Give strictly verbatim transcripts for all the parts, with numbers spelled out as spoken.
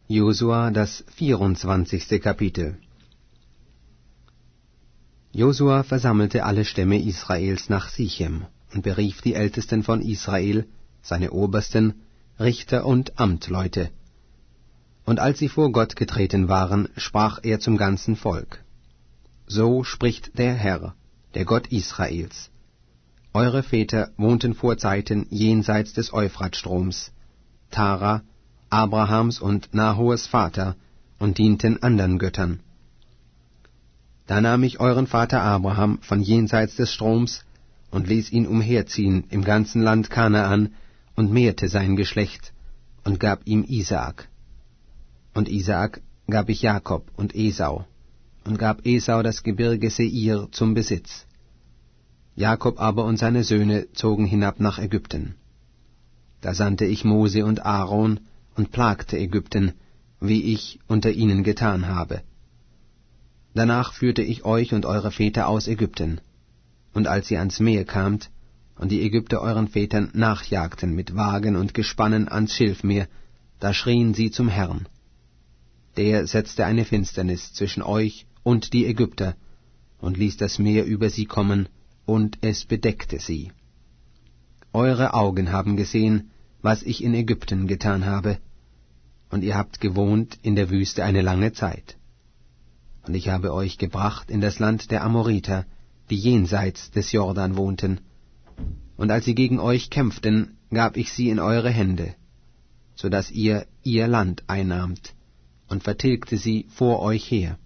Josua, das vierundzwanzigste Kapitel. Josua versammelte alle Stämme Israels nach Sichem und berief die Ältesten von Israel, seine Obersten, Richter und Amtleute. Und als sie vor Gott getreten waren, sprach er zum ganzen Volk: So spricht der Herr, der Gott Israels: Eure Väter wohnten vor Zeiten jenseits des Euphratstroms, Tara, Abrahams und Nahors Vater, und dienten andern Göttern. Da nahm ich euren Vater Abraham von jenseits des Stroms und ließ ihn umherziehen im ganzen Land Kanaan und mehrte sein Geschlecht und gab ihm Isaak. Und Isaak gab ich Jakob und Esau und gab Esau das Gebirge Seir zum Besitz. Jakob aber und seine Söhne zogen hinab nach Ägypten. Da sandte ich Mose und Aaron und plagte Ägypten, wie ich unter ihnen getan habe. Danach führte ich euch und eure Väter aus Ägypten. Und als ihr ans Meer kamt, und die Ägypter euren Vätern nachjagten mit Wagen und Gespannen ans Schilfmeer, da schrien sie zum Herrn. Der setzte eine Finsternis zwischen euch und die Ägypter, und ließ das Meer über sie kommen, und es bedeckte sie. Eure Augen haben gesehen, was ich in Ägypten getan habe, und ihr habt gewohnt in der Wüste eine lange Zeit. Und ich habe euch gebracht in das Land der Amoriter, die jenseits des Jordan wohnten. Und als sie gegen euch kämpften, gab ich sie in eure Hände, so dass ihr ihr Land einnahmt, und vertilgte sie vor euch her.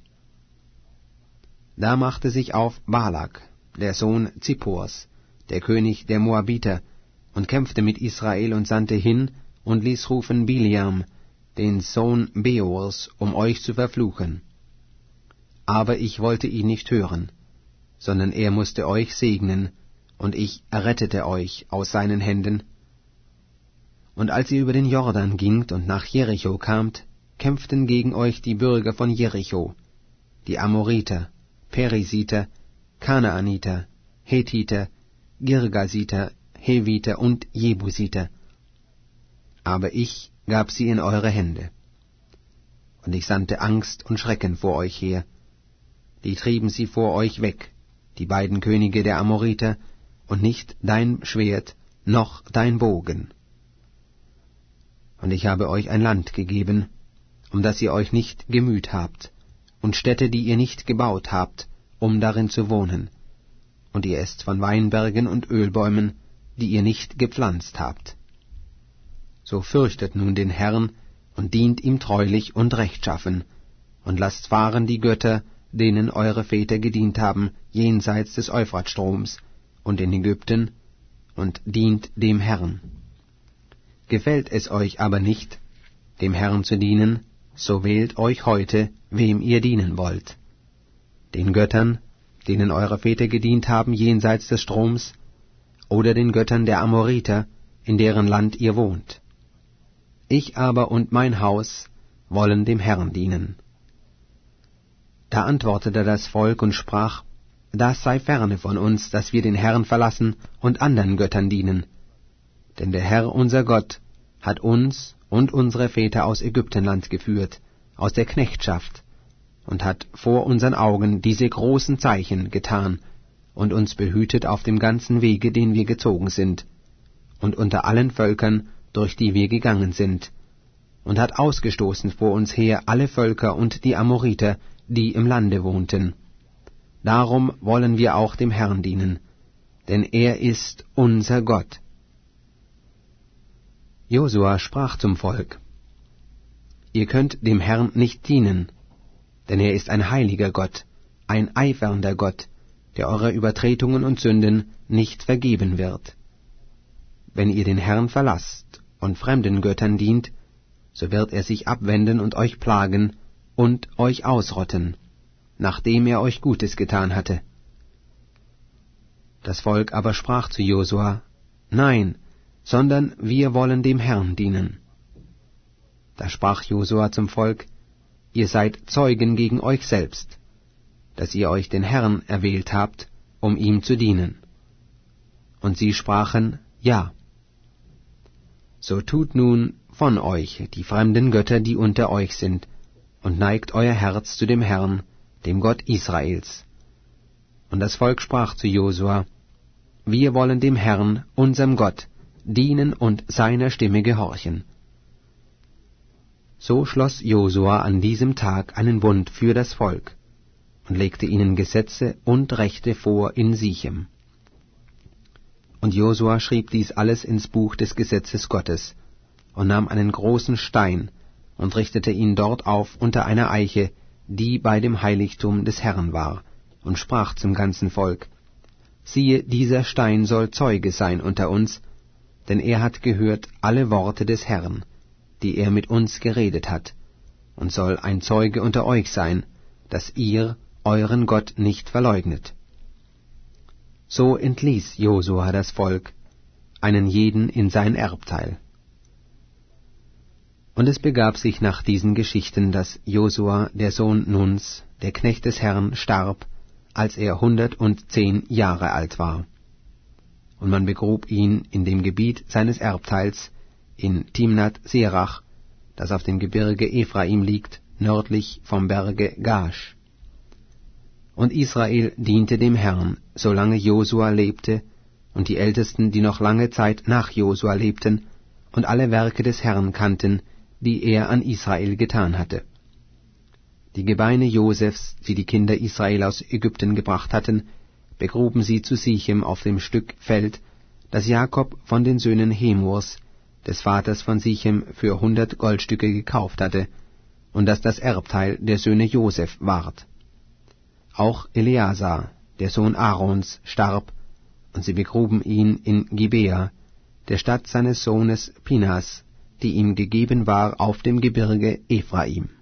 Da machte sich auf Balak, der Sohn Zippors, der König der Moabiter, und kämpfte mit Israel und sandte hin und ließ rufen Biliam, den Sohn Beors, um euch zu verfluchen. Aber ich wollte ihn nicht hören, sondern er musste euch segnen, und ich errettete euch aus seinen Händen. Und als ihr über den Jordan gingt und nach Jericho kamt, kämpften gegen euch die Bürger von Jericho, die Amoriter, Perisiter, Kanaaniter, Hethiter, Girgasiter, Heviter und Jebusiter. Aber ich gab sie in eure Hände. Und ich sandte Angst und Schrecken vor euch her. Die trieben sie vor euch weg, die beiden Könige der Amoriter, und nicht dein Schwert, noch dein Bogen. Und ich habe euch ein Land gegeben, um das ihr euch nicht gemüht habt, und Städte, die ihr nicht gebaut habt, um darin zu wohnen. Und ihr esst von Weinbergen und Ölbäumen, die ihr nicht gepflanzt habt. So fürchtet nun den Herrn und dient ihm treulich und rechtschaffen, und lasst fahren die Götter, denen eure Väter gedient haben, jenseits des Euphratstroms und in Ägypten, und dient dem Herrn. Gefällt es euch aber nicht, dem Herrn zu dienen, so wählt euch heute, wem ihr dienen wollt. Den Göttern, denen eure Väter gedient haben jenseits des Stroms, oder den Göttern der Amoriter, in deren Land ihr wohnt. Ich aber und mein Haus wollen dem Herrn dienen. Da antwortete das Volk und sprach: Das sei ferne von uns, dass wir den Herrn verlassen und andern Göttern dienen. Denn der Herr unser Gott hat uns und unsere Väter aus Ägyptenland geführt, aus der Knechtschaft, und hat vor unseren Augen diese großen Zeichen getan und uns behütet auf dem ganzen Wege, den wir gezogen sind, und unter allen Völkern, durch die wir gegangen sind, und hat ausgestoßen vor uns her alle Völker und die Amoriter, die im Lande wohnten. Darum wollen wir auch dem Herrn dienen, denn er ist unser Gott. Josua sprach zum Volk: Ihr könnt dem Herrn nicht dienen, denn er ist ein heiliger Gott, ein eifernder Gott, der eure Übertretungen und Sünden nicht vergeben wird. Wenn ihr den Herrn verlasst und fremden Göttern dient, so wird er sich abwenden und euch plagen und euch ausrotten, nachdem er euch Gutes getan hatte. Das Volk aber sprach zu Josua: Nein, sondern wir wollen dem Herrn dienen. Da sprach Josua zum Volk: Ihr seid Zeugen gegen euch selbst, dass ihr euch den Herrn erwählt habt, um ihm zu dienen. Und sie sprachen: Ja. So tut nun von euch die fremden Götter, die unter euch sind, und neigt euer Herz zu dem Herrn, dem Gott Israels. Und das Volk sprach zu Josua: Wir wollen dem Herrn, unserem Gott, dienen und seiner Stimme gehorchen. So schloss Josua an diesem Tag einen Bund für das Volk und legte ihnen Gesetze und Rechte vor in Sichem. Und Josua schrieb dies alles ins Buch des Gesetzes Gottes und nahm einen großen Stein und richtete ihn dort auf unter einer Eiche, die bei dem Heiligtum des Herrn war, und sprach zum ganzen Volk: Siehe, dieser Stein soll Zeuge sein unter uns, denn er hat gehört alle Worte des Herrn, die er mit uns geredet hat, und soll ein Zeuge unter euch sein, dass ihr euren Gott nicht verleugnet. So entließ Josua das Volk, einen jeden in sein Erbteil. Und es begab sich nach diesen Geschichten, dass Josua, der Sohn Nuns, der Knecht des Herrn, starb, als er hundertzehn Jahre alt war. Und man begrub ihn in dem Gebiet seines Erbteils, in Timnath Serach, das auf dem Gebirge Ephraim liegt, nördlich vom Berge Gaasch. Und Israel diente dem Herrn, solange Josua lebte, und die Ältesten, die noch lange Zeit nach Josua lebten, und alle Werke des Herrn kannten, die er an Israel getan hatte. Die Gebeine Josefs, die die Kinder Israel aus Ägypten gebracht hatten, begruben sie zu Sichem auf dem Stück Feld, das Jakob von den Söhnen Hemors, des Vaters von Sichem, für hundert Goldstücke gekauft hatte, und das das Erbteil der Söhne Joseph ward. Auch Eleazar, der Sohn Aarons, starb, und sie begruben ihn in Gibea, der Stadt seines Sohnes Pinhas, die ihm gegeben war auf dem Gebirge Ephraim.